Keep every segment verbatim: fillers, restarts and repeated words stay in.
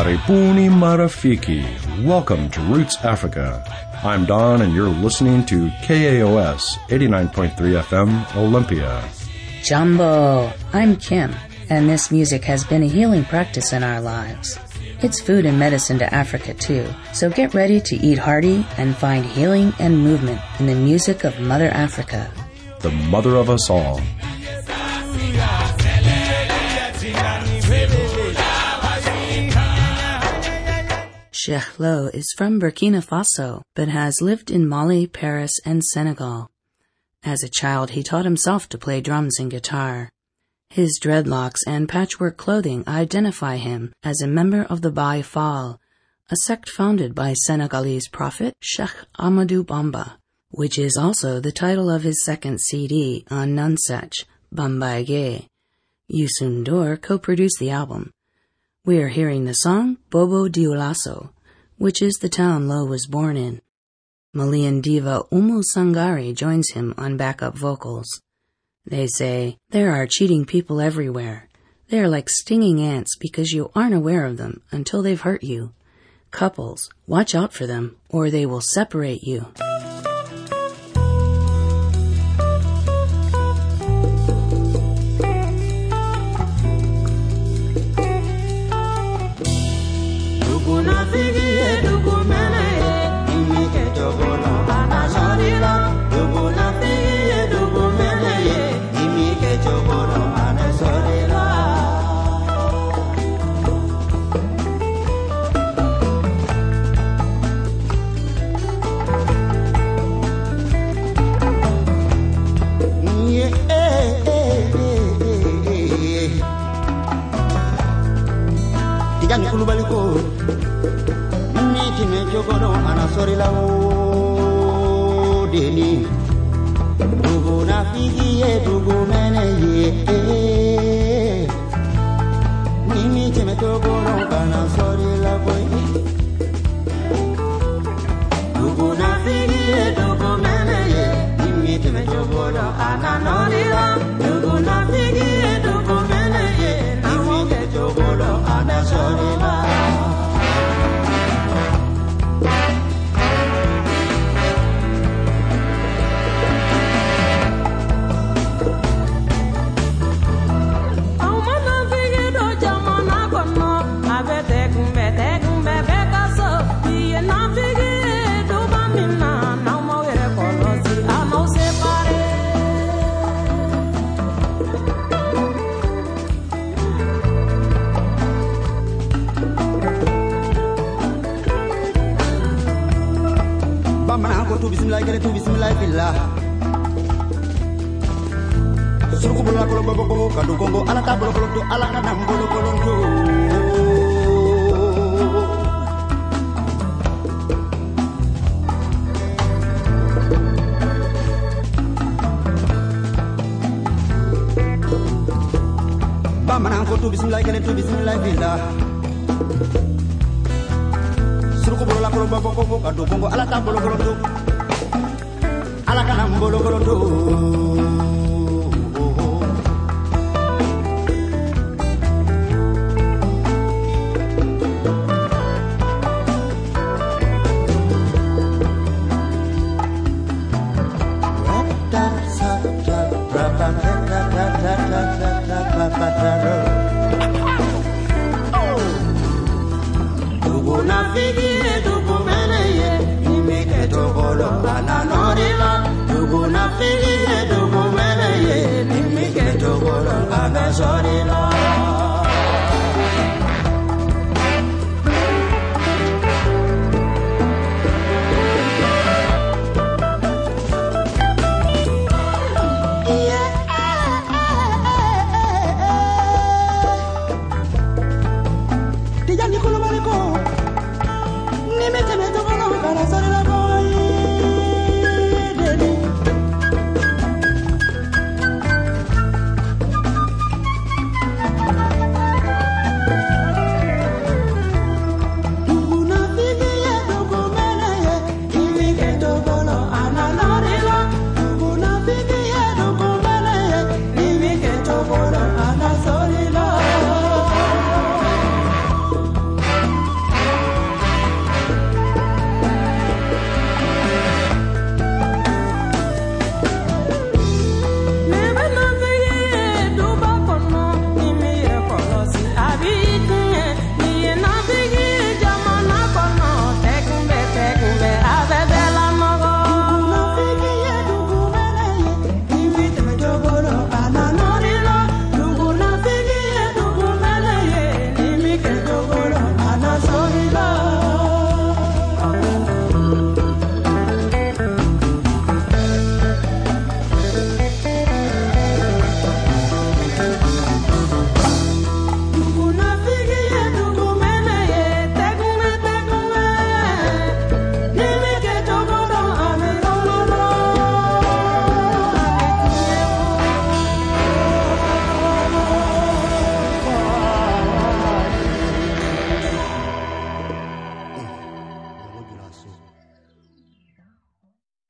Karibuni Marafiki. Welcome to Roots Africa. I'm Don and you're listening to K A O S eighty-nine point three F M Olympia. Jumbo, I'm Kim, and this music has been a healing practice in our lives. It's food and medicine to Africa too, so get ready to eat hearty and find healing and movement in the music of Mother Africa. The mother of us all. Cheikh Lo is from Burkina Faso, but has lived in Mali, Paris, and Senegal. As a child, he taught himself to play drums and guitar. His dreadlocks and patchwork clothing identify him as a member of the Baye Fall, a sect founded by Senegalese prophet Cheikh Ahmadou Bamba, which is also the title of his second C D on Nonsuch, Bambaye. Youssou N'Dour co-produced the album. We are hearing the song Bobo Dioulasso, which is the town Lo was born in. Malian diva Oumou Sangare joins him on backup vocals. They say, there are cheating people everywhere. They are like stinging ants because you aren't aware of them until they've hurt you. Couples, watch out for them or they will separate you.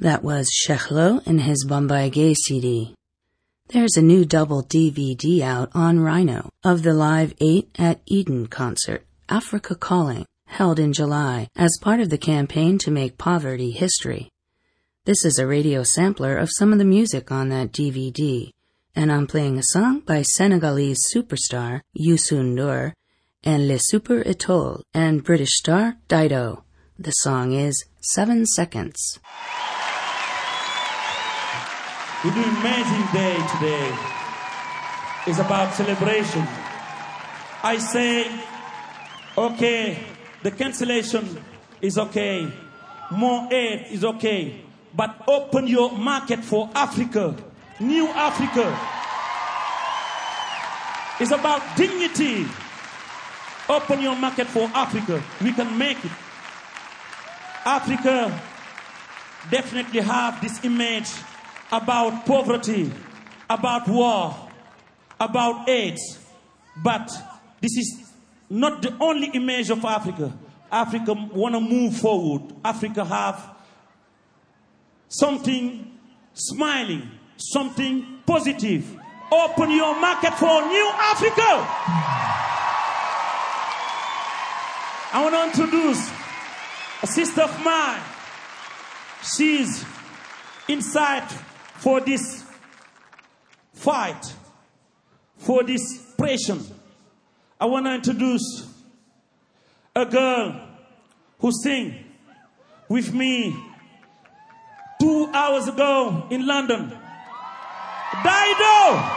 That was Sheikh Lo and his Bombay Gay C D. There's a new double D V D out on Rhino of the Live eight at Eden concert, Africa Calling, held in July as part of the campaign to make poverty history. This is a radio sampler of some of the music on that D V D, and I'm playing a song by Senegalese superstar Youssou N'Dour and Les Super Etoiles and British star Dido. The song is Seven Seconds. We do an amazing day today. It's about celebration. I say, okay, the cancellation is okay. More aid is okay. But open your market for Africa. New Africa. It's about dignity. Open your market for Africa. We can make it. Africa definitely have this image about poverty, about war, about AIDS. But this is not the only image of Africa. Africa want to move forward. Africa have something smiling, something positive. Open your market for new Africa. I want to introduce a sister of mine. She's inside for this fight, for this pressure. I want to introduce a girl who sang with me two hours ago in London. Dido!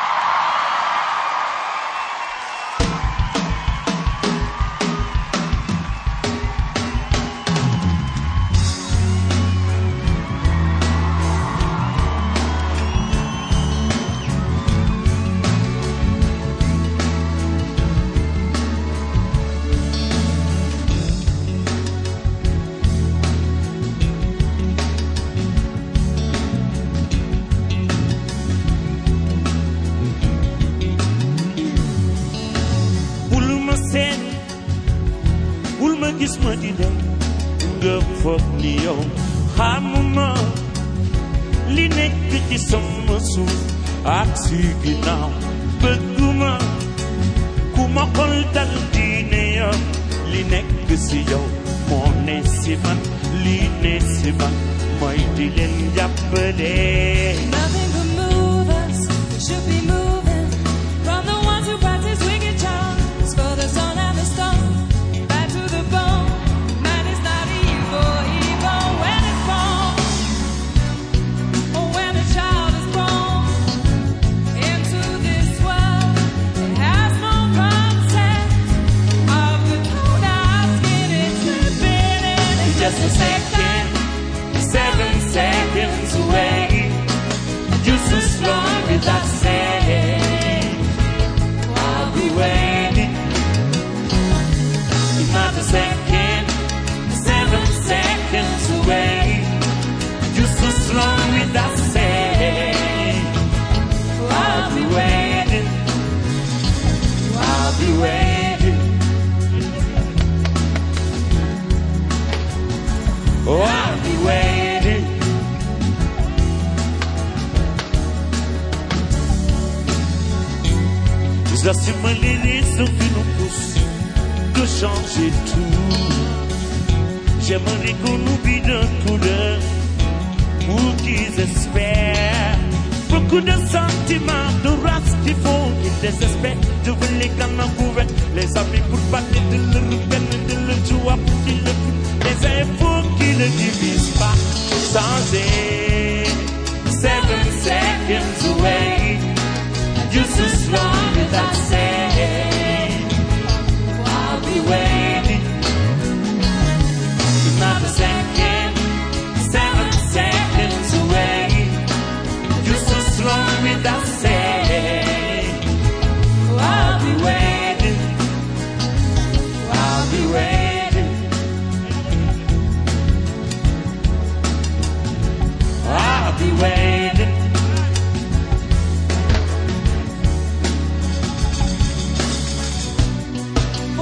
Gis ma di dem nga foog ni yow xamuma li nekk ci sama suuf ak si ginnaaw bëgguma ku ma xol dal diine yow li nekk si yow moo ne si man li ne si man mooy di leen jàppale. Nothing could move us, we should be moving from the ones who practice wicked charms for the sun and the stars. Just a second, seven seconds away. Just as long as I say, I'll be waiting. Not a second, seven seconds away. Just as long as I say, I'll be waiting. I'll be waiting. Oh, I'll be waiting. C'est la similitude qui nous pousse de changer tout. J'aimerais qu'on oublie d'un coup d'œil pour qu'ils espèrent. Beaucoup de sentiments, de races qui font qu'ils désespèrent. Je veux les gamins couverts, les amis pour parler de leur peine, de leur joie pour qu'ils le font. Les infos qui ne divisent pas, changer. Seven seconds away, just as long as